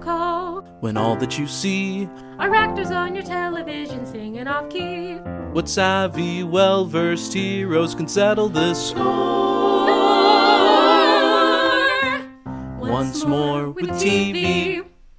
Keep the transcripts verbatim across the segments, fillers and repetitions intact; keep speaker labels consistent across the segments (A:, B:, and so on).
A: call.
B: When all that you see
A: are actors on your television singing off key.
B: What savvy, well-versed heroes can settle this score?
A: Once,
B: Once more with T V.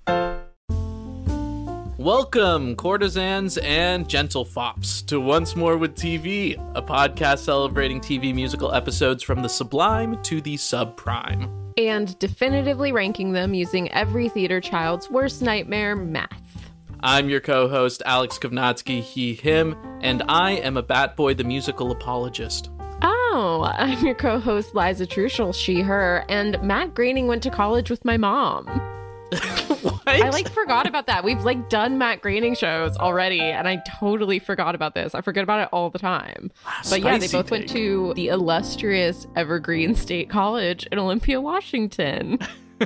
B: Welcome, courtesans and gentle fops, to Once More with T V, a podcast celebrating T V musical episodes from the sublime to the subprime.
C: And definitively ranking them using every theater child's worst nightmare, math.
B: I'm your co-host, Alex Kovnatsky, he, him, and I am a Bat Boy the musical apologist.
C: Oh, I'm your co-host, Liza Truschel, she, her, and Matt Groening went to college with my mom.
B: What?
C: I, like, forgot about that. We've, like, done Matt Groening shows already, and I totally forgot about this. I forget about it all the time. But yeah, they both
B: thing.
C: went to the illustrious Evergreen State College in Olympia, Washington.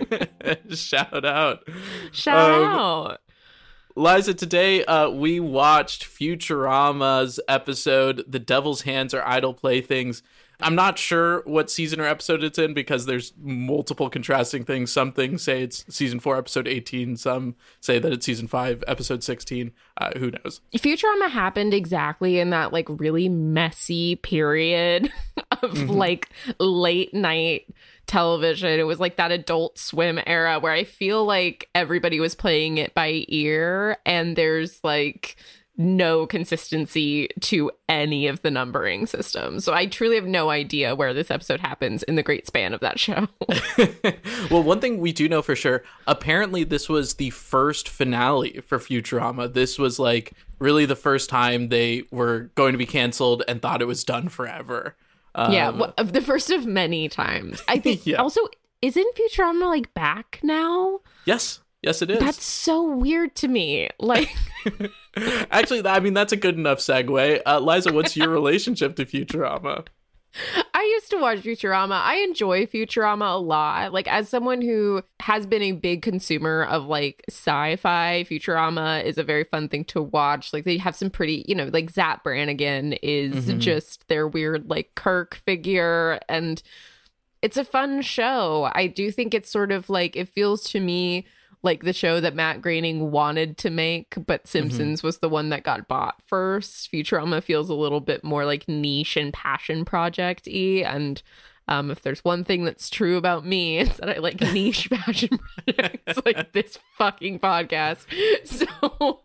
B: Shout out.
C: Shout
B: um,
C: out.
B: Liza, today uh, we watched Futurama's episode, The Devil's Hands Are Idle Playthings. I'm not sure what season or episode it's in because there's multiple contrasting things. Some things say it's season four, episode eighteen. Some say that it's season five, episode sixteen. Uh, who knows?
C: Futurama happened exactly in that, like, really messy period of, mm-hmm. like, late night television. It was like that Adult Swim era where I feel like everybody was playing it by ear and there's, like, no consistency to any of the numbering systems. So I truly have no idea where this episode happens in the great span of that show.
B: Well, one thing we do know for sure, apparently this was the first finale for Futurama. This was like really the first time they were going to be canceled and thought it was done forever. Um,
C: yeah, well, the first of many times. I think
B: yeah.
C: Also, isn't Futurama like back now?
B: Yes. Yes, it is.
C: That's so weird to me. Like,
B: actually, I mean, that's a good enough segue. Uh, Liza, what's your relationship to Futurama?
C: I used to watch Futurama. I enjoy Futurama a lot. Like, as someone who has been a big consumer of, like, sci-fi, Futurama is a very fun thing to watch. Like, they have some pretty, you know, like, Zap Brannigan is mm-hmm. just their weird, like, Kirk figure. And it's a fun show. I do think it's sort of, like, it feels to me like the show that Matt Groening wanted to make, but Simpsons mm-hmm. was the one that got bought first. Futurama feels a little bit more like niche and passion project-y. And um, if there's one thing that's true about me, it's that I like niche passion projects like this fucking podcast. So,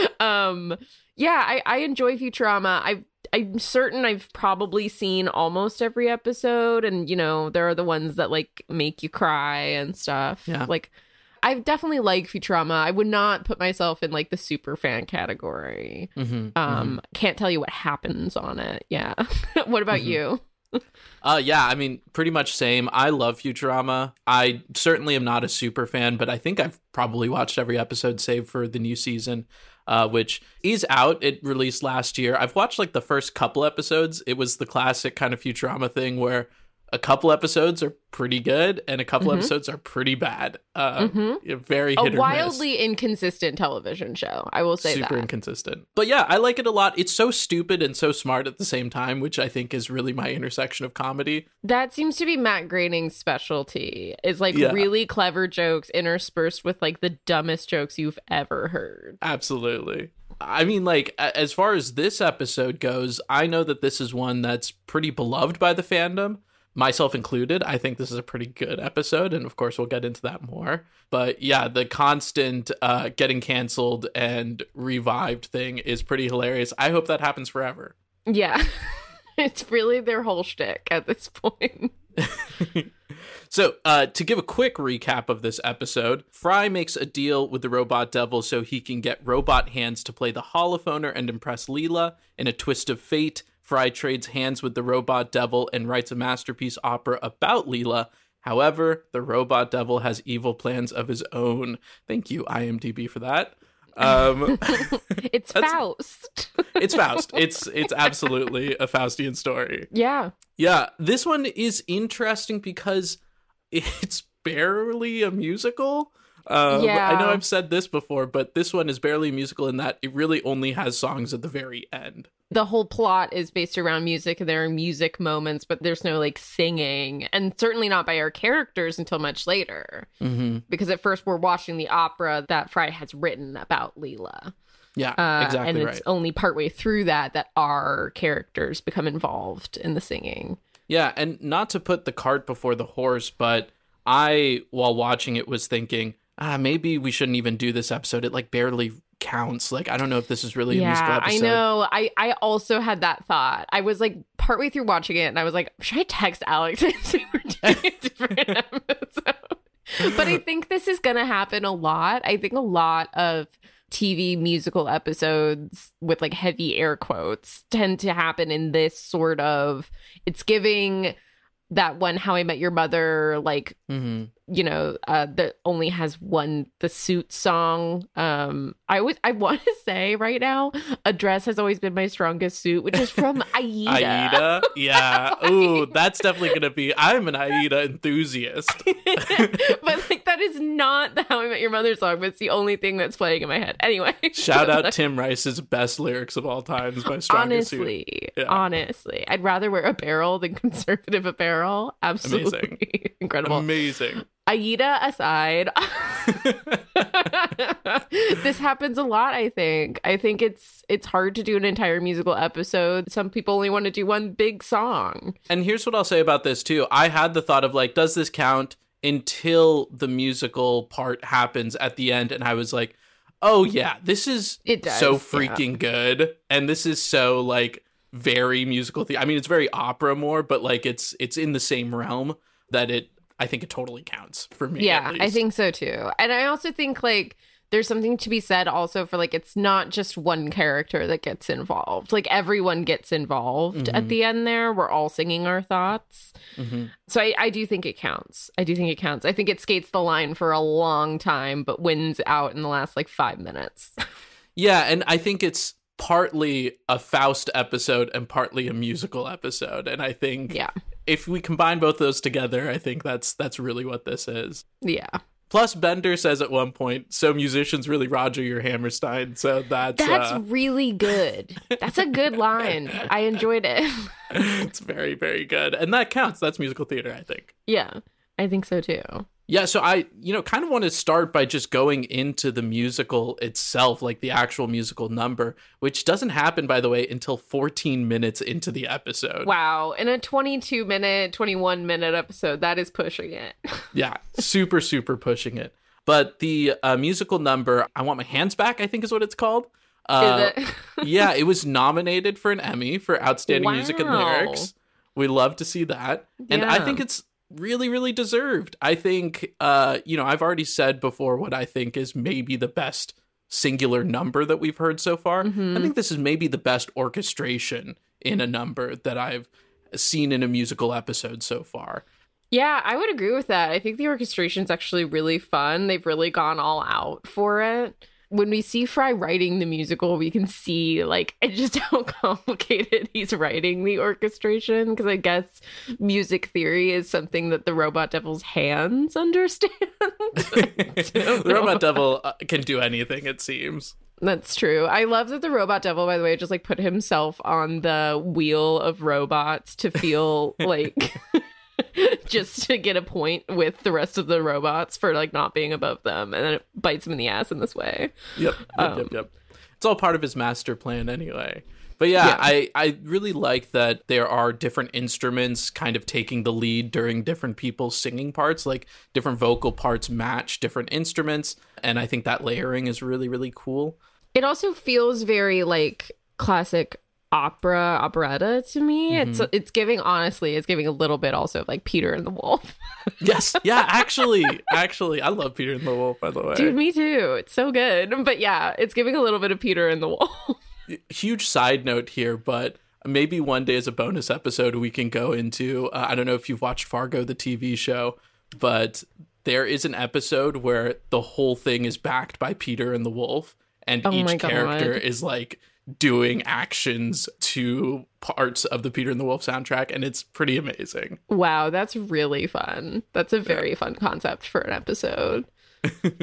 C: um, yeah, I, I enjoy Futurama. I I'm certain I've probably seen almost every episode. And, you know, there are the ones that like make you cry and stuff.
B: Yeah.
C: Like, I definitely like Futurama. I would not put myself in like the super fan category. Mm-hmm, um, mm-hmm. Can't tell you what happens on it. Yeah. What about mm-hmm. you?
B: uh, yeah, I mean, pretty much same. I love Futurama. I certainly am not a super fan, but I think I've probably watched every episode save for the new season, uh, which is out. It released last year. I've watched like the first couple episodes. It was the classic kind of Futurama thing where a couple episodes are pretty good and a couple mm-hmm. episodes are pretty bad. Um, mm-hmm. Very hit
C: a
B: or
C: wildly
B: miss.
C: Inconsistent television show. I will say
B: Super
C: that.
B: Super inconsistent. But yeah, I like it a lot. It's so stupid and so smart at the same time, which I think is really my intersection of comedy.
C: That seems to be Matt Groening's specialty, is like
B: yeah.
C: really clever jokes interspersed with like the dumbest jokes you've ever heard.
B: Absolutely. I mean, like, as far as this episode goes, I know that this is one that's pretty beloved by the fandom. Myself included. I think this is a pretty good episode, and of course we'll get into that more. But yeah, the constant uh, getting canceled and revived thing is pretty hilarious. I hope that happens forever.
C: Yeah, it's really their whole shtick at this point.
B: So, uh, to give a quick recap of this episode, Fry makes a deal with the Robot Devil so he can get robot hands to play the holophoner and impress Leela. In a twist of fate, Fry trades hands with the Robot Devil and writes a masterpiece opera about Leela. However, the Robot Devil has evil plans of his own. Thank you, I M D B, for that. Um,
C: it's Faust.
B: It's Faust. It's it's absolutely a Faustian story.
C: Yeah.
B: Yeah, this one is interesting because it's barely a musical. Um,
C: Yeah.
B: I know I've said this before, but this one is barely a musical in that it really only has songs at the very end.
C: The whole plot is based around music. There are music moments, but there's no like singing, and certainly not by our characters until much later.
B: Mm-hmm.
C: Because at first we're watching the opera that Fry has written about Leela.
B: Yeah,
C: Uh,
B: exactly
C: and
B: right.
C: it's only partway through that that our characters become involved in the singing.
B: Yeah, and not to put the cart before the horse, but I, while watching it, was thinking, ah, maybe we shouldn't even do this episode. It like barely counts. Like, I don't know if this is really a musical
C: Yeah,
B: episode.
C: I know. I, I also had that thought. I was like partway through watching it and I was like, should I text Alex and say we're doing a different episode? But I think this is going to happen a lot. I think a lot of T V musical episodes with like heavy air quotes tend to happen in this sort of, it's giving that one How I Met Your Mother, like,
B: Mm-hmm.
C: you know, uh, that only has one, the Suit song. Um, I would, I want to say right now, A Dress Has Always Been My Strongest Suit, which is from Aida.
B: Aida? Yeah. Ooh, that's definitely going to be, I'm an Aida enthusiast.
C: But like, that is not the How I Met Your Mother song, but it's the only thing that's playing in my head. Anyway.
B: Shout out Tim Rice's best lyrics of all time is My Strongest Suit.
C: Honestly,
B: Yeah.
C: honestly, I'd rather wear a barrel than conservative apparel. Absolutely incredible.
B: Amazing.
C: Aida aside, this happens a lot. I think. I think it's it's hard to do an entire musical episode. Some people only want to do one big song.
B: And here's what I'll say about this too. I had the thought of like, does this count until the musical part happens at the end? And I was like, oh yeah, this is
C: It does,
B: so
C: yeah.
B: freaking good. And this is so like very musical. The- I mean, it's very opera more, but like it's it's in the same realm that it, I think it totally counts for me.
C: Yeah,
B: at
C: I
B: least.
C: think so too. And I also think like there's something to be said also for like it's not just one character that gets involved. Like everyone gets involved
B: Mhm.
C: at the end there. We're all singing our thoughts.
B: Mm-hmm.
C: So I, I do think it counts. I do think it counts. I think it skates the line for a long time, but wins out in the last like five minutes.
B: Yeah, and I think it's partly a Faust episode and partly a musical episode. And I think
C: Yeah.
B: if we combine both those together, I think that's that's really what this is.
C: Yeah.
B: Plus, Bender says at one point, so musicians really Roger your Hammerstein. So that's
C: That's
B: uh,
C: really good. That's a good line. I enjoyed it.
B: it's very, very good. And that counts. That's musical theater, I think.
C: Yeah, I think so too.
B: Yeah, so I, you know, kind of want to start by just going into the musical itself, like the actual musical number, which doesn't happen, by the way, until fourteen minutes into the episode.
C: Wow. In a twenty-two minute, twenty-one minute episode, that is pushing it.
B: Yeah, super, super pushing it. But the uh, musical number, I Want My Hands Back, I think is what it's called. Uh,
C: is it?
B: yeah, it was nominated for an Emmy for Outstanding Music and
C: Wow.
B: Lyrics. We love to see that. And I
C: Yeah.
B: think it's really, really deserved. I think, uh, you know, I've already said before what I think is maybe the best singular number that we've heard so far.
C: Mhm.
B: I think this is maybe the best orchestration in a number that I've seen in a musical episode so far.
C: Yeah, I would agree with that. I think the orchestration's actually really fun. They've really gone all out for it. When we see Fry writing the musical, we can see like just how complicated he's writing the orchestration, because I guess music theory is something that the Robot Devil's hands understand.
B: The Robot Devil uh, can do anything, it seems.
C: That's true. I love that the Robot Devil, by the way, just like put himself on the wheel of robots to feel like just to get a point with the rest of the robots for like not being above them, and then it bites him in the ass in this way.
B: Yep, yep,
C: Um,
B: yep, yep. It's all part of his master plan anyway. But yeah,
C: Yeah.
B: I, I really like that there are different instruments kind of taking the lead during different people's singing parts, like different vocal parts match different instruments. And I think that layering is really, really cool.
C: It also feels very like classic opera operetta to me.
B: Mm-hmm.
C: It's it's giving, honestly, it's giving a little bit also of like Peter and the Wolf.
B: Yes, yeah, actually, actually, I love Peter and the Wolf, by the way.
C: Dude, me too. It's so good. But yeah, it's giving a little bit of Peter and the Wolf.
B: Huge side note here, but maybe one day as a bonus episode, we can go into, uh, I don't know if you've watched Fargo, the T V show, but there is an episode where the whole thing is backed by Peter and the Wolf, and
C: Oh my
B: each
C: God.
B: character is like doing actions to parts of the Peter and the Wolf soundtrack, and it's pretty amazing.
C: Wow, that's really fun. That's a very fun concept for an episode.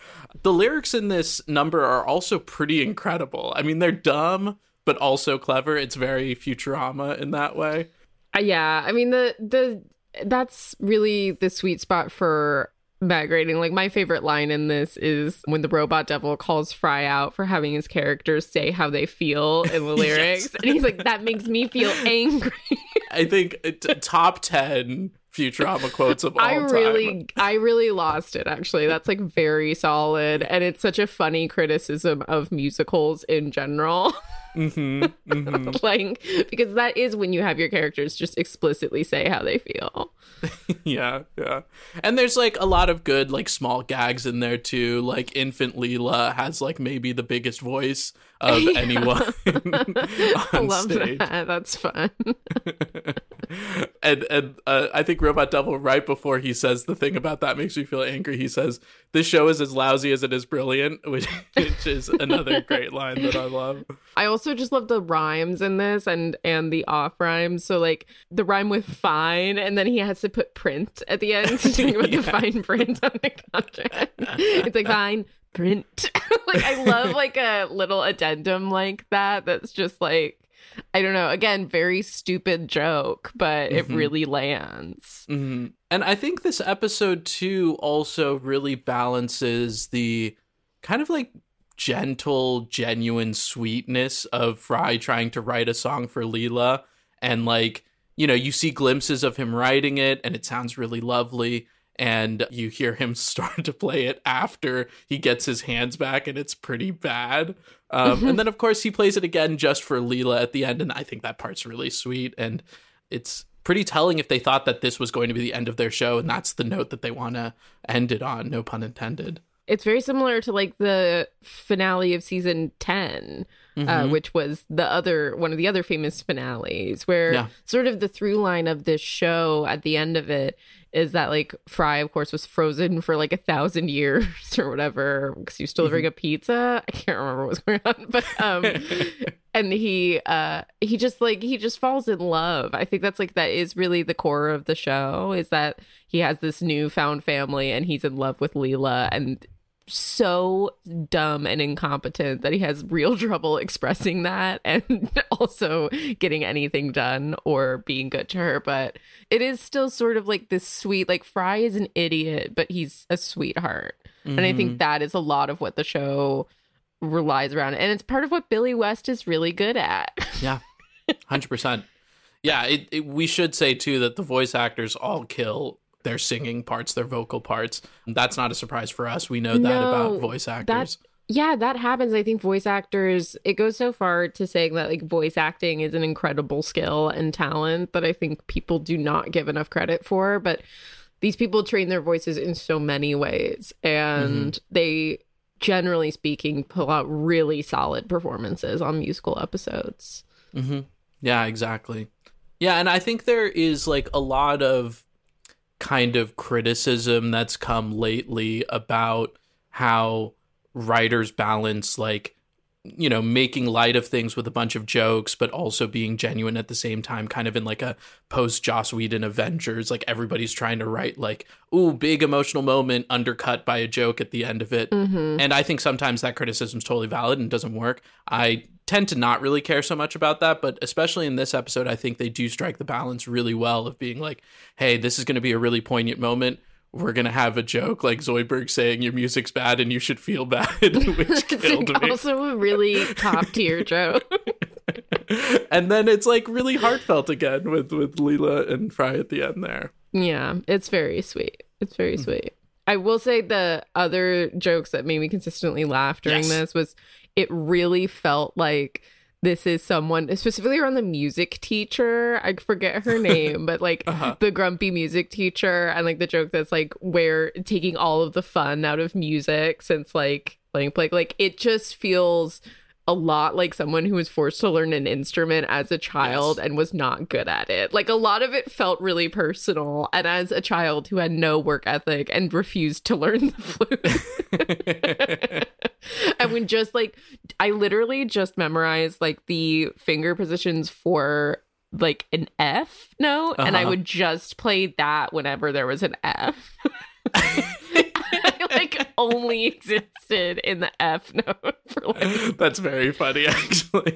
B: The lyrics in this number are also pretty incredible. I mean, they're dumb, but also clever. It's very Futurama in that way.
C: Uh, yeah, I mean, the the that's really the sweet spot for Matt Groening. Like, my favorite line in this is when the robot devil calls Fry out for having his characters say how they feel in the lyrics. Yes. And he's like, that makes me feel angry.
B: I think t- top ten Futurama quotes of all
C: I really,
B: time.
C: I really lost it, actually. That's like very solid. And it's such a funny criticism of musicals in general.
B: Mm-hmm, mm-hmm.
C: Like, because that is when you have your characters just explicitly say how they feel.
B: yeah, yeah. And there's like a lot of good like small gags in there too. Like Infant Leela has like maybe the biggest voice of
C: yeah.
B: anyone on
C: Love
B: stage.
C: That. That's fun.
B: and and uh, I think Robot Devil, right before he says the thing about that makes me feel angry, he says, "This show is as lousy as it is brilliant," which, which is another great line that I love.
C: I also just love the rhymes in this and and the off rhymes. So like the rhyme with fine, and then he has to put print at the end to think about yeah. the fine print on the contract. It's like fine print. Like, I love like a little addendum like that. That's just like, I don't know. Again, very stupid joke, but mm-hmm. it really lands.
B: Mm-hmm. And I think this episode too also really balances the kind of like gentle, genuine sweetness of Fry trying to write a song for Leela. And like, you know, you see glimpses of him writing it and it sounds really lovely. And you hear him start to play it after he gets his hands back, and it's pretty bad. Um, and then, of course, he plays it again just for Leela at the end, and I think that part's really sweet. And it's pretty telling if they thought that this was going to be the end of their show, and that's the note that they want to end it on, no pun intended.
C: It's very similar to like the finale of season ten, mm-hmm. uh, which was the other one of the other famous finales, where yeah. sort of the through line of this show at the end of it is that like Fry, of course, was frozen for like a thousand years or whatever because he was delivering mm-hmm. a pizza. I can't remember what was going on, but um, and he uh he just like he just falls in love. I think that's like that is really the core of the show, is that he has this newfound family and he's in love with Leela, and so dumb and incompetent that he has real trouble expressing that and also getting anything done or being good to her. But it is still sort of like this sweet, like Fry is an idiot, but he's a sweetheart. Mm-hmm. And I think that is a lot of what the show relies around. And it's part of what Billy West is really good at.
B: Yeah, one hundred percent. Yeah, it, it, we should say too that the voice actors all kill their singing parts, their vocal parts. That's not a surprise for us. We know that
C: no,
B: about voice actors.
C: That, yeah, that happens. I think voice actors, it goes so far to saying that like voice acting is an incredible skill and talent that I think people do not give enough credit for. But these people train their voices in so many ways, and mm-hmm. they, generally speaking, pull out really solid performances on musical episodes.
B: Mm-hmm. Yeah, exactly. Yeah, and I think there is like a lot of kind of criticism that's come lately about how writers balance like, you know, making light of things with a bunch of jokes, but also being genuine at the same time, kind of in like a post Joss Whedon Avengers, like everybody's trying to write like, ooh, big emotional moment undercut by a joke at the end of it. Mm-hmm. And I think sometimes that criticism is totally valid and doesn't work. I tend to not really care so much about that, but especially in this episode, I think they do strike the balance really well of being like, hey, this is going to be a really poignant moment. We're going to have a joke like Zoidberg saying your music's bad and you should feel bad, which killed me.
C: Also a really top tier joke.
B: And then it's like really heartfelt again with, with Leela and Fry at the end there.
C: Yeah, it's very sweet. It's very mm-hmm. sweet. I will say the other jokes that made me consistently laugh during yes. this was it really felt like this is someone, specifically around the music teacher. I forget her name, but like uh-huh. the grumpy music teacher, and like the joke that's like we're taking all of the fun out of music since like playing play. Like it just feels a lot like someone who was forced to learn an instrument as a child yes. and was not good at it. Like a lot of it felt really personal. And as a child who had no work ethic and refused to learn the flute. I would just like, I literally just memorized like the finger positions for like an F note. Uh-huh. And I would just play that whenever there was an F. I like only existed in the F note for like
B: That's very funny, actually.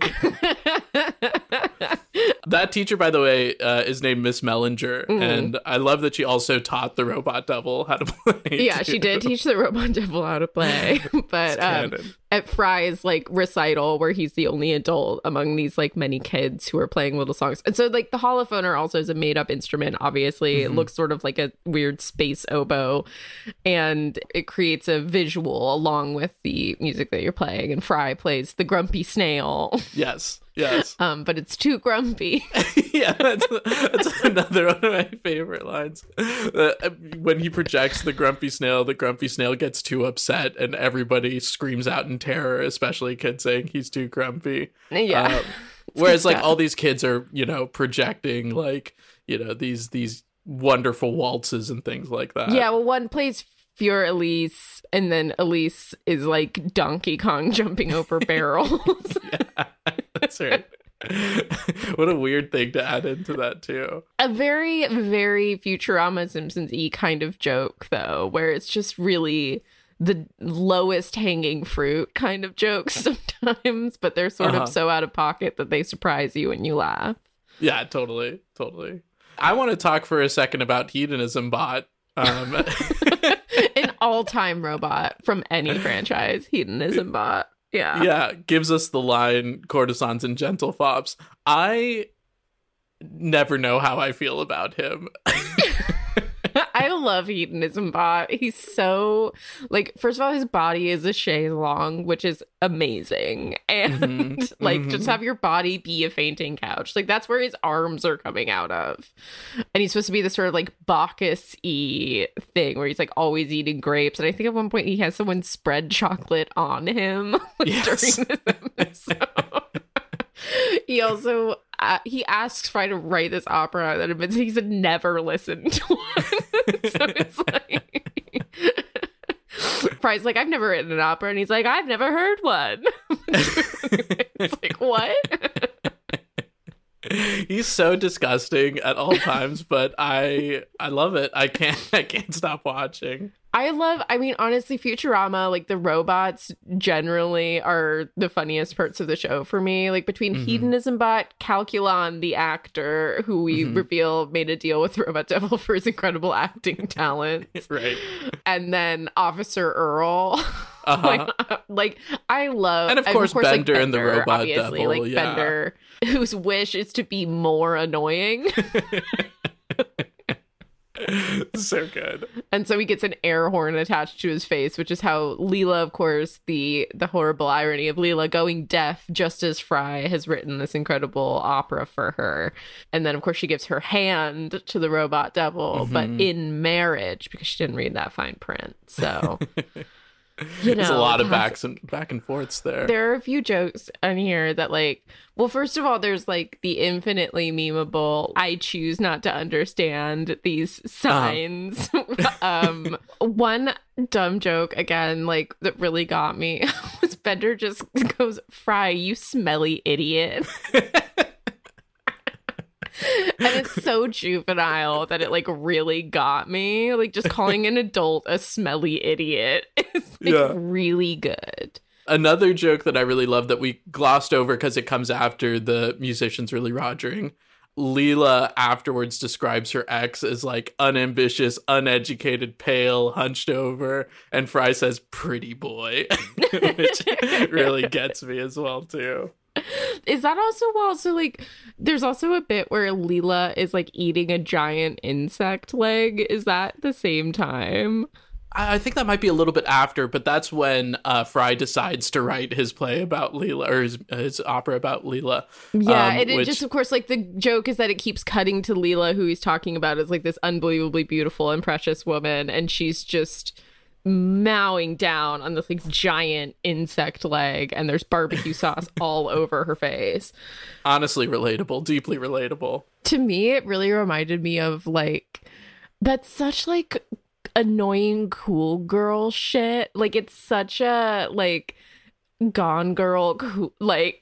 B: That teacher, by the way, uh, is named Miss Mellinger, mm. and I love that she also taught the Robot Devil how to play.
C: Yeah, too. She did teach the Robot Devil how to play, but um, at Fry's like recital, where he's the only adult among these like many kids who are playing little songs, and so like the holophoner also is a made-up instrument. Obviously, mm-hmm. It looks sort of like a weird space oboe, and it creates a visual along with the music that you're playing. And Fry plays the grumpy snail.
B: Yes. Yes.
C: Um, but it's too grumpy.
B: Yeah, that's, that's another one of my favorite lines. Uh, when he projects the grumpy snail, the grumpy snail gets too upset and everybody screams out in terror, especially kids saying he's too grumpy.
C: Yeah.
B: Um, whereas like all these kids are, you know, projecting like, you know, these these wonderful waltzes and things like that.
C: Yeah, well, one plays Fior Elise, and then Elise is like Donkey Kong jumping over barrels.
B: Yeah, that's right. What a weird thing to add into that too.
C: A very, very Futurama Simpsons-y kind of joke, though, where it's just really the lowest hanging fruit kind of jokes sometimes, but they're sort uh-huh. of so out of pocket that they surprise you and you laugh.
B: Yeah, totally, totally. I want to talk for a second about Hedonism Bot. Um,
C: An all-time robot from any franchise, Hedonism Bot. Yeah.
B: Yeah, gives us the line, courtesans and gentle fops. I never know how I feel about him.
C: I love Hedonism Bot. He's so, like, first of all, his body is a chaise longue, which is amazing. And, mm-hmm. like, mm-hmm. just have your body be a fainting couch. Like, that's where his arms are coming out of. And he's supposed to be this sort of, like, Bacchus-y thing where he's, like, always eating grapes. And I think at one point he has someone spread chocolate on him yes. during this episode. He also, uh, he asks Fry to write this opera that admits he's never listened to one. So it's like, Fry's like, I've never written an opera. And he's like, I've never heard one. It's like, what?
B: He's so disgusting at all times, but I I love it. I can't I can't stop watching.
C: I love, I mean, honestly, Futurama, like the robots generally are the funniest parts of the show for me. Like between mm-hmm. Hedonism Bot, Calculon, the actor, who we mm-hmm. reveal made a deal with Robot Devil for his incredible acting talent.
B: Right.
C: And then Officer Earl.
B: Uh-huh.
C: like, like, I love...
B: And of course, and of course Bender, like, Bender and the Robot
C: obviously,
B: Devil.
C: Like
B: yeah.
C: Bender, whose wish is to be more annoying.
B: So good.
C: And so he gets an air horn attached to his face, which is how Leela, of course, the the horrible irony of Leela going deaf just as Fry has written this incredible opera for her. And then, of course, she gives her hand to the Robot Devil, mm-hmm. but in marriage, because she didn't read that fine print. So... You know,
B: there's a lot of backs and back and forths there.
C: There are a few jokes on here that, like, well, first of all, there's like the infinitely memeable I choose not to understand these signs. Uh-huh. um, one dumb joke again, like that really got me was Bender just goes, "Fry, you smelly idiot." And it's so juvenile that it like really got me. Like just calling an adult a smelly idiot is like yeah. really good.
B: Another joke that I really love that we glossed over because it comes after the musicians really rogering. Leela afterwards describes her ex as like unambitious, uneducated, pale, hunched over, and Fry says pretty boy, which really gets me as well too.
C: Is that also also like there's also a bit where Leela is like eating a giant insect leg? Is that the same time?
B: I think that might be a little bit after, but that's when uh, Fry decides to write his play about Leela, or his, his opera about Leela.
C: Yeah,
B: um,
C: and it
B: which...
C: just, of course, like the joke is that it keeps cutting to Leela, who he's talking about as like this unbelievably beautiful and precious woman, and she's just mowing down on this like giant insect leg, and there's barbecue sauce all over her face.
B: Honestly relatable, deeply relatable.
C: To me, it really reminded me of like, that's such like annoying cool girl shit. Like it's such a like Gone Girl cool, like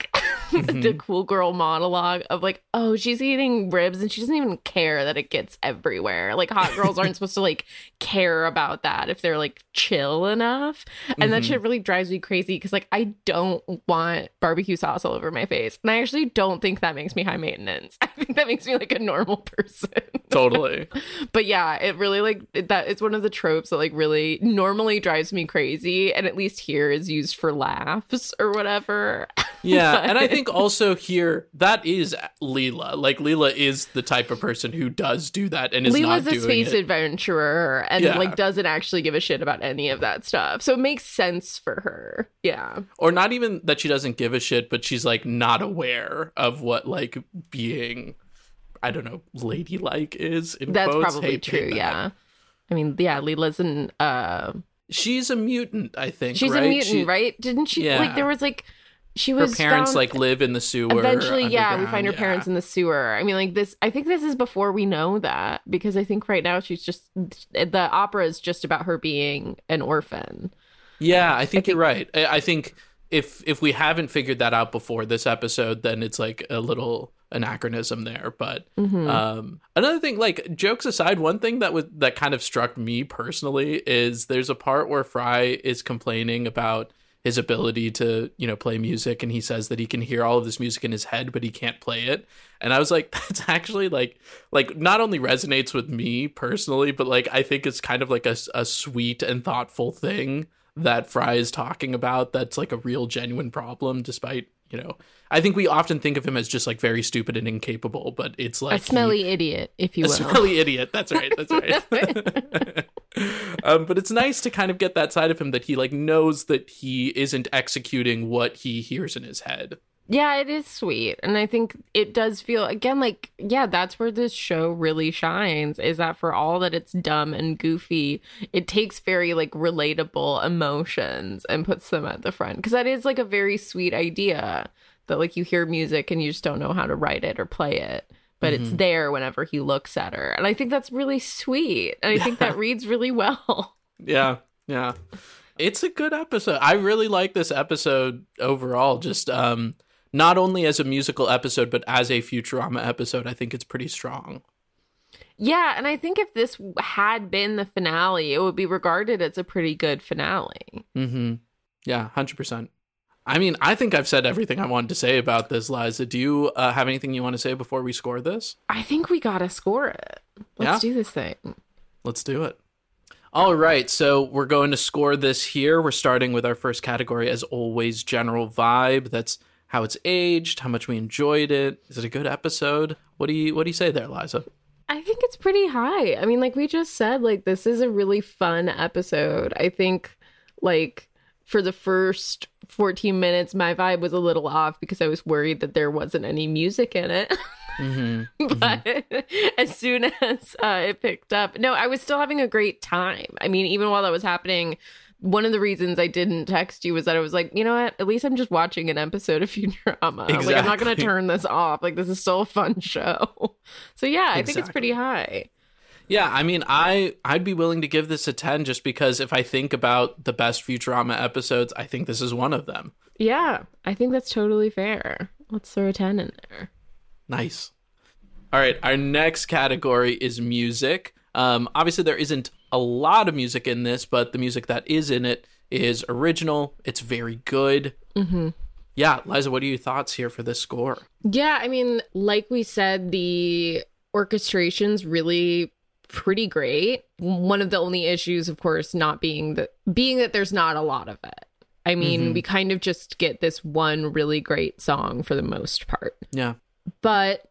B: Mm-hmm.
C: The cool girl monologue of like, oh, she's eating ribs and she doesn't even care that it gets everywhere. Like hot girls aren't supposed to like care about that if they're like chill enough. And
B: Mm-hmm.
C: that shit really drives me crazy because like I don't want barbecue sauce all over my face. And I actually don't think that makes me high maintenance. I think that makes me like a normal person.
B: Totally.
C: But yeah, it really like it, that it's one of the tropes that like really normally drives me crazy, and at least here is used for laughs or whatever.
B: Yeah,
C: But-
B: and I think also here that is Leela. Like Leela is the type of person who does do that and is
C: Leela's
B: not
C: a
B: doing
C: space
B: it.
C: adventurer and
B: Yeah.
C: like doesn't actually give a shit about any of that stuff. So it makes sense for her. Yeah.
B: Or not even that she doesn't give a shit, but she's like not aware of what like being, I don't know, ladylike is. In
C: That's
B: quotes.
C: probably
B: Hate-
C: true.
B: hate that.
C: Yeah. I mean, yeah, Leela's an uh
B: She's a mutant, I think.
C: she's
B: right?
C: a mutant,
B: She-
C: right? Didn't she
B: Yeah.
C: like there was like she
B: Her
C: was
B: parents
C: found-
B: like live in the sewer.
C: Eventually, yeah, we
B: underground,
C: find her
B: yeah.
C: parents in the sewer. I mean, like this, I think this is before we know that because I think right now she's just, the opera is just about her being an orphan.
B: Yeah, I think,
C: I think-
B: you're right. I, I think if if we haven't figured that out before this episode, then it's like a little anachronism there. But
C: Mhm.
B: um, another thing, like jokes aside, one thing that was that kind of struck me personally is there's a part where Fry is complaining about his ability to, you know, play music, and he says that he can hear all of this music in his head, but he can't play it. And I was like, that's actually like, like not only resonates with me personally, but like I think it's kind of like a, a sweet and thoughtful thing that Fry is talking about. That's like a real genuine problem, despite, you know, I think we often think of him as just like very stupid and incapable, but it's like
C: A smelly idiot, if you
B: a
C: will.
B: smelly idiot. That's right. That's right. um, but it's nice to kind of get that side of him that he like knows that he isn't executing what he hears in his head.
C: Yeah, it is sweet. And I think it does feel, again, like, yeah, that's where this show really shines, is that for all that it's dumb and goofy, it takes very, like, relatable emotions and puts them at the front. Because that is, like, a very sweet idea that, like, you hear music and you just don't know how to write it or play it. But it's there whenever he looks at her. And I think that's really sweet. And I think that reads really well.
B: Yeah. Yeah. It's a good episode. I really like this episode overall. Just, um, not only as a musical episode, but as a Futurama episode, I think it's pretty strong.
C: Yeah, and I think if this had been the finale, it would be regarded as a pretty good finale.
B: Mm-hmm. Yeah, one hundred percent. I mean, I think I've said everything I wanted to say about this, Liza. Do you uh, have anything you want to say before we score this?
C: I think we gotta score it. Let's
B: Yeah?
C: do this thing.
B: Let's do it. All right, so we're going to score this here. We're starting with our first category, as always, general vibe. That's how it's aged, how much we enjoyed it. Is it a good episode? What do you What do you say there, Liza?
C: I think it's pretty high. I mean, like we just said, like this is a really fun episode. I think, like for the first fourteen minutes, my vibe was a little off because I was worried that there wasn't any music in it.
B: Mm-hmm.
C: But as soon as uh, it picked up, no, I was still having a great time. I mean, even while that was happening, one of the reasons I didn't text you was that I was like, you know what? At least I'm just watching an episode of Futurama. Like, I'm not going to
B: Exactly.
C: turn this off. Like, this is still a fun show. So, yeah, I think it's pretty high.
B: Yeah, I mean, I I'd be willing to give this a ten just because if I think about the best Futurama episodes, I think this is one of them.
C: Yeah, I think that's totally fair. Let's throw a ten in there.
B: Nice. All right, our next category is music. Um, obviously, there isn't a lot of music in this, but the music that is in it is original. It's very good.
C: Mm-hmm.
B: Yeah, Liza, what are your thoughts here for this score?
C: Yeah, I mean, like we said, the orchestration's really pretty great. One of the only issues, of course, not being that being that there's not a lot of it. I mean,
B: Mhm.
C: we kind of just get this one really great song for the most part,
B: Yeah.
C: but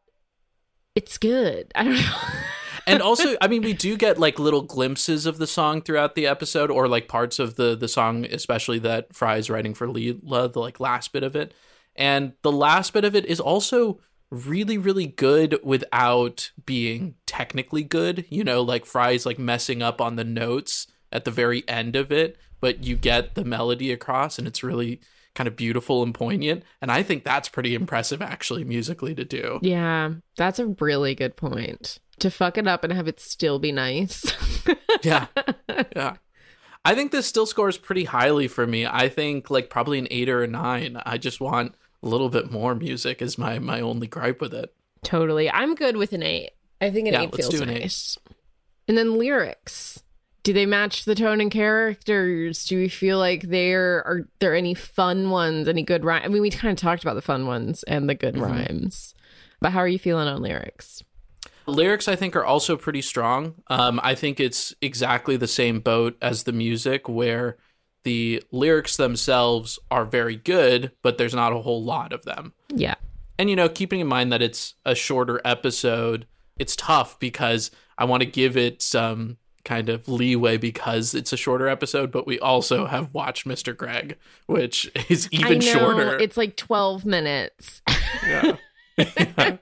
C: it's good. I don't know.
B: And also, I mean, we do get like little glimpses of the song throughout the episode, or like parts of the the song, especially that Fry is writing for Leela, the like last bit of it. And the last bit of it is also really, really good without being technically good. You know, like Fry's like messing up on the notes at the very end of it, but you get the melody across, and it's really kind of beautiful and poignant. And I think that's pretty impressive, actually, musically to do.
C: Yeah, that's a really good point. To fuck it up and have it still be nice.
B: Yeah. Yeah. I think this still scores pretty highly for me. I think like probably an eight or a nine. I just want a little bit more music is my my only gripe with it.
C: Totally. I'm good with an eight. I think an
B: Yeah,
C: eight
B: let's
C: feels
B: do an eight.
C: nice. And then lyrics. Do they match the tone and characters? Do we feel like there are there any fun ones, any good rhymes? I mean, we kind of talked about the fun ones and the good
B: Mm-hmm.
C: rhymes. But how are you feeling on lyrics?
B: Lyrics, I think, are also pretty strong. Um, I think it's exactly the same boat as the music, where the lyrics themselves are very good, but there's not a whole lot of them.
C: Yeah.
B: And, you know, keeping in mind that it's a shorter episode, it's tough because I want to give it some kind of leeway because it's a shorter episode, but we also have watched Mister Greg, which is even
C: I know,
B: shorter.
C: It's like twelve minutes.
B: Yeah. Yeah.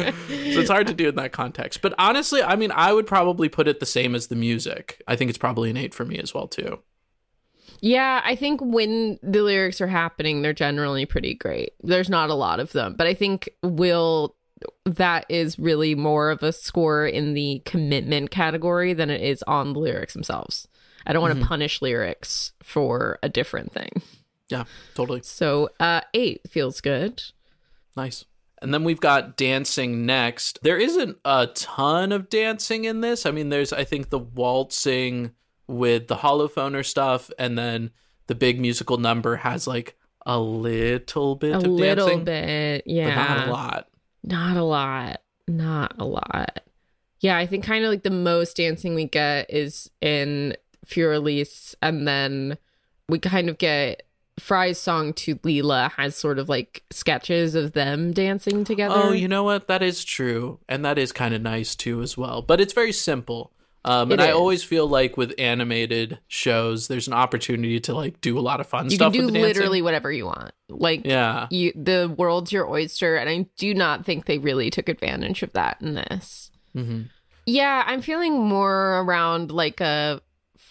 B: So it's hard to do in that context. But honestly, I mean, I would probably put it the same as the music. I think it's probably an eight for me as well, too.
C: Yeah, I think when the lyrics are happening, they're generally pretty great. There's not a lot of them, but I think Will, that is really more of a score in the commitment category than it is on the lyrics themselves. I don't want to
B: Mhm.
C: punish lyrics for a different thing.
B: Yeah, totally.
C: So uh, eight feels good.
B: Nice. And then we've got dancing next. There isn't a ton of dancing in this. I mean, there's, I think, the waltzing with the holophoner stuff, and then the big musical number has like a little bit
C: A
B: of
C: little
B: dancing,
C: bit,
B: but
C: yeah.
B: not a lot.
C: Not a lot. Not a lot. Yeah, I think kind of like the most dancing we get is in Furelise, and then we kind of get Fry's song to Leela has sort of like sketches of them dancing together.
B: Oh, you know what? That is true. And that is kind of nice too as well. But it's very simple. Um, and
C: It
B: I
C: is.
B: always feel like with animated shows, there's an opportunity to like do a lot of fun
C: you
B: stuff
C: can do
B: with the dancing.
C: literally whatever you want. Like,
B: Yeah.
C: you, the world's your oyster, and I do not think they really took advantage of that in this.
B: hmm
C: Yeah, I'm feeling more around like a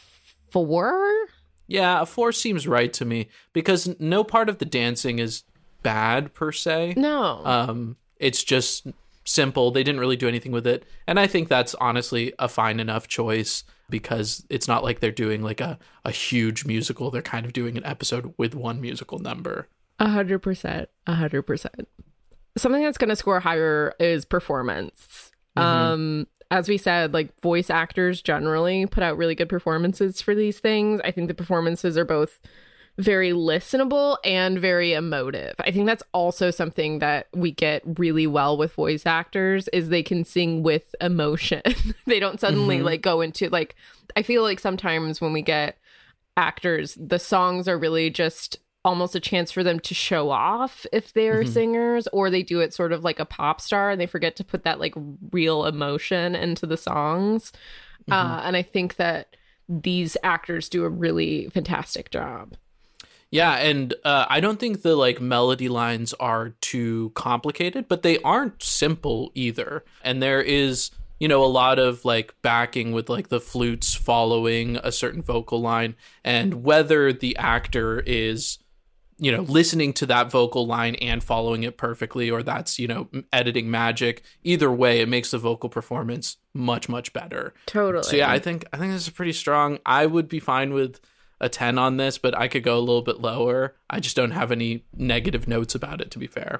C: four.
B: Yeah, a four seems right to me because no part of the dancing is bad per se.
C: No.
B: Um, it's just simple. They didn't really do anything with it. And I think that's honestly a fine enough choice because it's not like they're doing like a, a huge musical. They're kind of doing an episode with one musical number.
C: A hundred percent. A hundred percent. Something that's going to score higher is performance.
B: Mhm.
C: Um, as we said, like voice actors generally put out really good performances for these things. I think the performances are both very listenable and very emotive. I think that's also something that we get really well with voice actors is they can sing with emotion. They don't suddenly
B: Mhm.
C: like go into like, I feel like sometimes when we get actors, the songs are really just almost a chance for them to show off if they're
B: Mhm.
C: singers, or they do it sort of like a pop star and they forget to put that like real emotion into the songs. Uh, and I think that these actors do a really fantastic job.
B: Yeah, and uh, I don't think the like melody lines are too complicated, but they aren't simple either. And there is, you know, a lot of like backing with like the flutes following a certain vocal line, and whether the actor is, you know, listening to that vocal line and following it perfectly, or that's, you know, editing magic. Either way, it makes the vocal performance much, much better.
C: Totally.
B: So yeah, I think I think this is pretty strong. I would be fine with a ten on this, but I could go a little bit lower. I just don't have any negative notes about it, to be fair.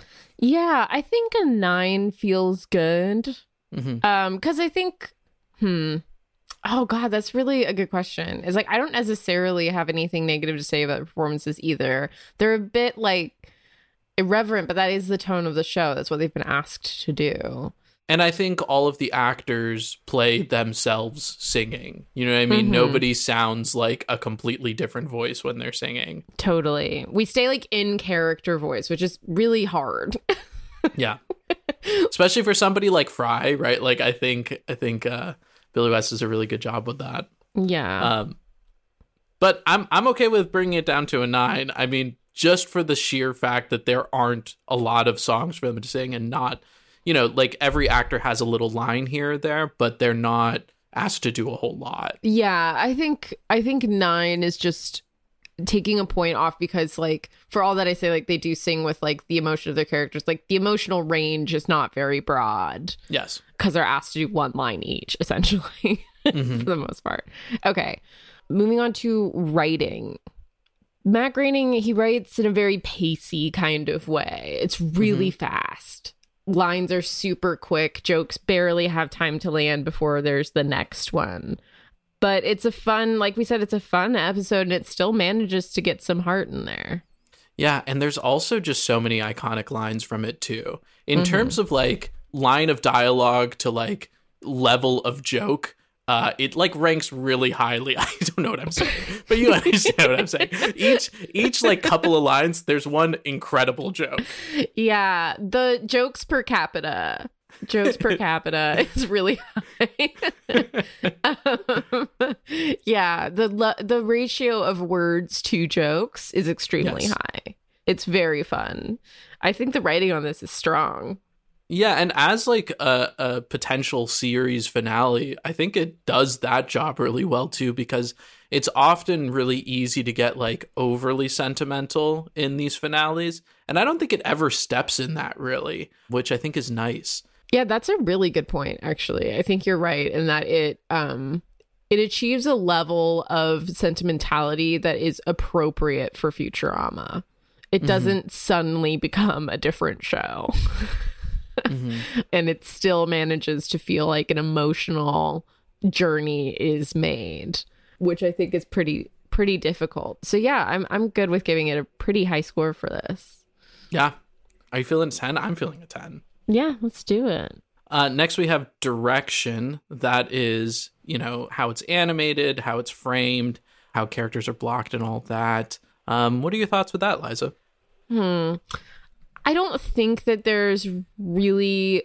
C: Yeah, I think a nine feels good.
B: Mm-hmm.
C: Um, because I think, hmm. Oh God, that's really a good question. It's like I don't necessarily have anything negative to say about the performances either. They're a bit like irreverent, but that is the tone of the show. That's what they've been asked to do.
B: And I think all of the actors play themselves singing. You know what I mean?
C: Mhm.
B: Nobody sounds like a completely different voice when they're singing.
C: Totally. We stay like in character voice, which is really hard.
B: Yeah. Especially for somebody like Fry, right? Like I think I think uh, Billy West does a really good job with that.
C: Yeah.
B: Um, but I'm I'm okay with bringing it down to a nine. I mean, just for the sheer fact that there aren't a lot of songs for them to sing, and not, you know, like every actor has a little line here or there, but they're not asked to do a whole lot.
C: Yeah, I think I think nine is just taking a point off because, like, for all that I say, like, they do sing with like the emotion of their characters. Like, the emotional range is not very broad
B: Yes.
C: because they're asked to do one line each, essentially,
B: Mhm.
C: for the most part. Okay, moving on to writing. Matt Groening, he writes in a very pacey kind of way. It's really mm-hmm. fast. Lines are super quick. Jokes barely have time to land before there's the next one. But it's a fun, like we said, it's a fun episode, and it still manages to get some heart in there.
B: Yeah, and there's also just so many iconic lines from it, too. In mm-hmm. terms of, like, line of dialogue to, like, level of joke, uh, it, like, ranks really highly. I don't know what I'm saying, but you understand what I'm saying. Each, each like, couple of lines, there's one incredible joke. Yeah,
C: the jokes per capita... Jokes per capita is really high. um, yeah, the the ratio of words to jokes is extremely yes. high. It's very fun. I think the writing on this is strong.
B: Yeah, and as like a, a potential series finale, I think it does that job really well too, because it's often really easy to get like overly sentimental in these finales, and I don't think it ever steps in that really, which I think is nice.
C: Yeah, that's a really good point, actually. I think you're right in that it um it achieves a level of sentimentality that is appropriate for Futurama. It doesn't mm-hmm. suddenly become a different show. mm-hmm. And it still manages to feel like an emotional journey is made, which I think is pretty pretty difficult. So yeah, I'm I'm good with giving it a pretty high score for this.
B: Yeah. Are you feeling a ten? I'm feeling a ten.
C: Yeah, let's do it.
B: Uh, next, we have direction. That is, you know, how it's animated, how it's framed, how characters are blocked and all that. Um, what are your thoughts with that, Liza?
C: Hmm. I don't think that there's really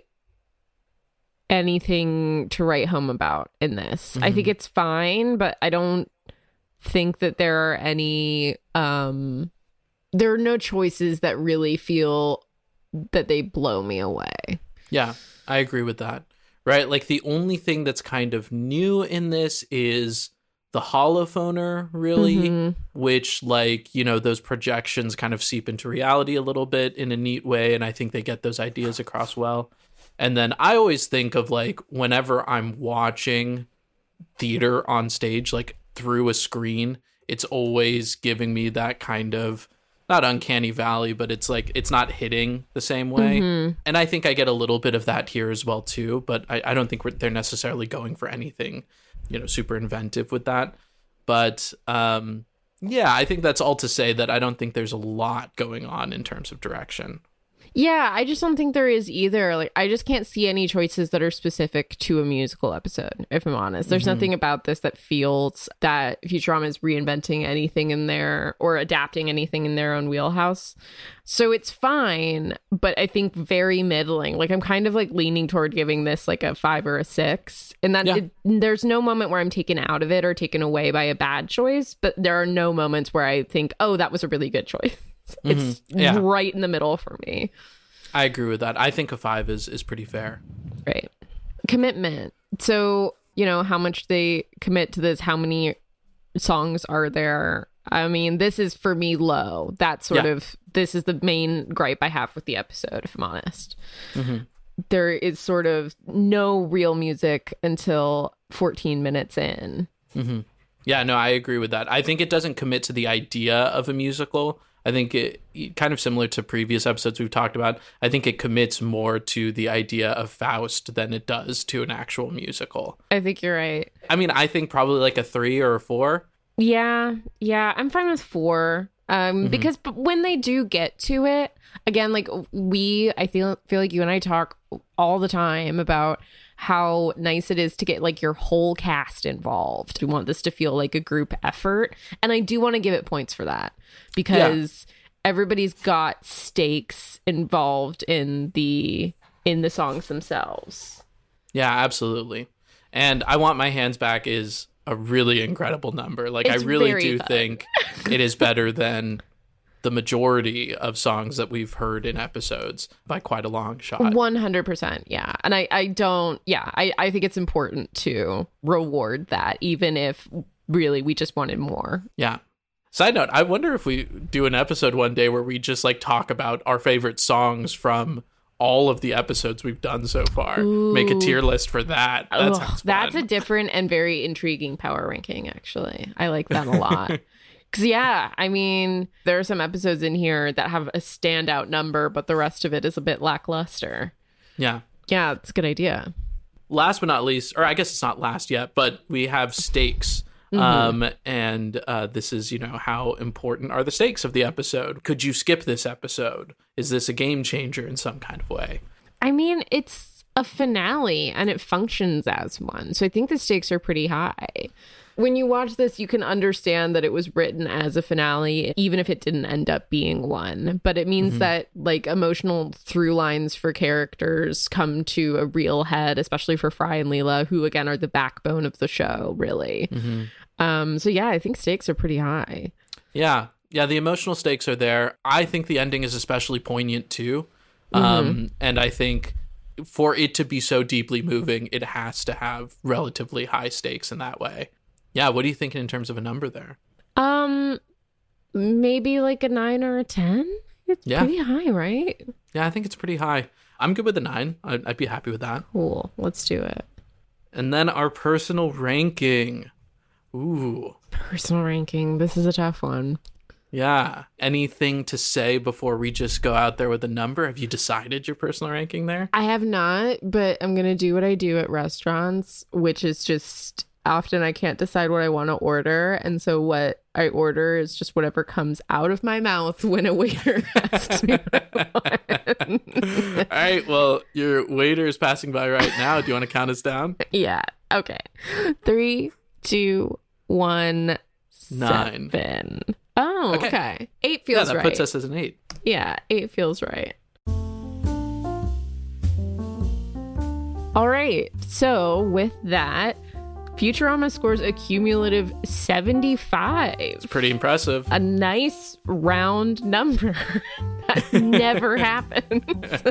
C: anything to write home about in this. Mm-hmm. I think it's fine, but I don't think that there are any... Um, there are no choices that really feel... that they blow me away.
B: Yeah, I agree with that. Right? Like the only thing that's kind of new in this is the holophoner, really, mm-hmm. which like, you know, those projections kind of seep into reality a little bit in a neat way. And I think they get those ideas across well. And then I always think of like whenever I'm watching theater on stage, like through a screen, it's always giving me that kind of not uncanny valley, but it's like it's not hitting the same way. Mm-hmm. And I think I get a little bit of that here as well, too. But I, I don't think we're, they're necessarily going for anything, you know, super inventive with that. But um, yeah, I think that's all to say that I don't think there's a lot going on in terms of direction.
C: Yeah, I just don't think there is either. Like, I just can't see any choices that are specific to a musical episode, if I'm honest. There's mm-hmm. nothing about this that feels that Futurama is reinventing anything in there or adapting anything in their own wheelhouse. So it's fine, but I think very middling. Like, I'm kind of like leaning toward giving this like a five or a six. And that yeah. it, there's no moment where I'm taken out of it or taken away by a bad choice, but there are no moments where I think, oh, that was a really good choice. It's mm-hmm. yeah. right in the middle for me.
B: I agree with that. I think a five is is pretty fair.
C: Right. Commitment. So, you know, how much they commit to this, how many songs are there? I mean, this is for me low. That's sort yeah. of, this is the main gripe I have with the episode, if I'm honest. Mm-hmm. There is sort of no real music until fourteen minutes in.
B: Mm-hmm. Yeah, no, I agree with that. I think it doesn't commit to the idea of a musical. I think it, kind of similar to previous episodes we've talked about, I think it commits more to the idea of Faust than it does to an actual musical.
C: I think you're right.
B: I mean, I think probably like a three or a four.
C: Yeah, yeah, I'm fine with four. Um, mm-hmm. Because when they do get to it, again, like we, I feel feel like you and I talk all the time about how nice it is to get like your whole cast involved. We want this to feel like a group effort. And I do want to give it points for that because yeah. everybody's got stakes involved in the in the songs themselves.
B: Yeah, absolutely. And I Want My Hands Back is a really incredible number. Like it's I really do fun. think it is better than the majority of songs that we've heard in episodes by quite a long shot.
C: one hundred percent. Yeah. And I, I don't, yeah, I, I think it's important to reward that, even if really we just wanted more.
B: Yeah. Side note, I wonder if we do an episode one day where we just like talk about our favorite songs from all of the episodes we've done so far. Ooh. Make a tier list for that. That
C: Ugh,
B: sounds fun.
C: That's a different and very intriguing power ranking, actually. I like that a lot. Because, yeah, I mean, there are some episodes in here that have a standout number, but the rest of it is a bit lackluster.
B: Yeah.
C: Yeah, it's a good idea.
B: Last but not least, or I guess it's not last yet, but we have stakes. Mm-hmm. Um, and uh, this is, you know, how important are the stakes of the episode? Could you skip this episode? Is this a game changer in some kind of way?
C: I mean, it's a finale and it functions as one. So I think the stakes are pretty high. When you watch this, you can understand that it was written as a finale, even if it didn't end up being one. But it means mm-hmm. that like emotional through lines for characters come to a real head, especially for Fry and Leela, who again are the backbone of the show, really. Mm-hmm. Um, so yeah, I think stakes are pretty high.
B: Yeah. Yeah, the emotional stakes are there. I think the ending is especially poignant too. Mm-hmm. Um, and I think for it to be so deeply moving, it has to have relatively high stakes in that way. Yeah, what are you thinking in terms of a number there?
C: Um, maybe like a nine or a ten. It's
B: yeah.
C: pretty high, right?
B: Yeah, I think it's pretty high. I'm good with a nine. I'd, I'd be happy with that.
C: Cool. Let's do it.
B: And then our personal ranking. Ooh.
C: Personal ranking. This is a tough one.
B: Yeah. Anything to say before we just go out there with a number? Have you decided your personal ranking there?
C: I have not, but I'm going to do what I do at restaurants, which is just... Often I can't decide what I want to order. And so what I order is just whatever comes out of my mouth when a waiter asks me what I want.
B: All right. Well, your waiter is passing by right now. Do you want to count us down?
C: Yeah. Okay. Three, two, one,
B: nine.
C: Seven. Oh, okay. okay. Eight feels right.
B: Yeah, that
C: right.
B: puts us as an eight.
C: Yeah, eight feels right. All right. So with that, Futurama scores a cumulative seventy-five.
B: It's pretty impressive.
C: A nice round number. That never happens.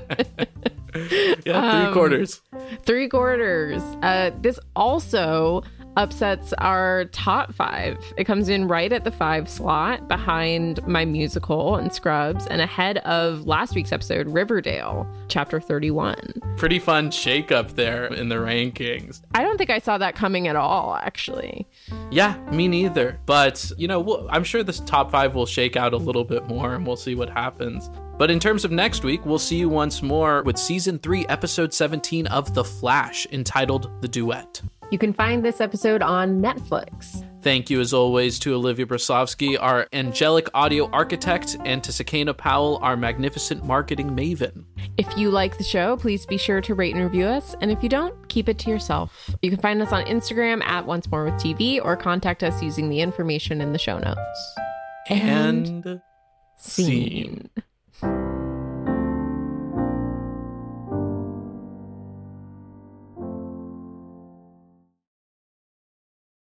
B: Yeah, three quarters.
C: Um, three quarters. Uh, this also upsets our top five. It comes in right at the five slot behind My Musical and Scrubs and ahead of last week's episode, Riverdale, chapter thirty-one.
B: Pretty fun shakeup there in the rankings.
C: I don't think I saw that coming at all, actually.
B: Yeah, me neither. But, you know, we'll, I'm sure this top five will shake out a little bit more and we'll see what happens. But in terms of next week, we'll see you once more with season three, episode seventeen of The Flash, entitled The Duet.
C: You can find this episode on Netflix.
B: Thank you, as always, to Olivia Braslovsky, our angelic audio architect, and to Sakena Powell, our magnificent marketing maven.
C: If you like the show, please be sure to rate and review us. And if you don't, keep it to yourself. You can find us on Instagram at Once More With T V or contact us using the information in the show notes.
B: And, and scene.
C: scene.